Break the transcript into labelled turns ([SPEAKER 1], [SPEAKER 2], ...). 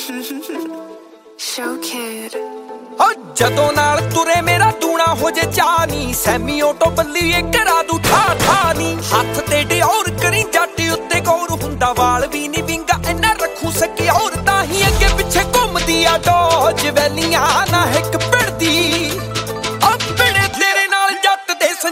[SPEAKER 1] Showkid
[SPEAKER 2] ਜਦੋਂ ਨਾਲ ਤੁਰੇ ਮੇਰਾ ਦੂਣਾ ਹੋ ਜੇ ਚਾਨੀ ਸੈਮੀ ਆਟੋ ਬੱਲੀ ਇਹ ਕਰਾ ਦੂ ਠਾ ਠਾ ਨੀ ਹੱਥ ਤੇ ਡਿਓਰ ਕਰੀ ਜੱਟ ਉੱਤੇ ਗੌਰ ਹੁੰਦਾ ਵਾਲ ਵੀ ਨੀ ਵਿੰਗਾ ਇੰਨਾ ਰੱਖੂ ਸਕੀ ਔਰ ਤਾਂ ਹੀ ਅੱਗੇ ਪਿੱਛੇ ਘੁੰਮਦੀ ਆ ਡੋਜ ਵੈਲੀਆਂ ਨਾ ਇੱਕ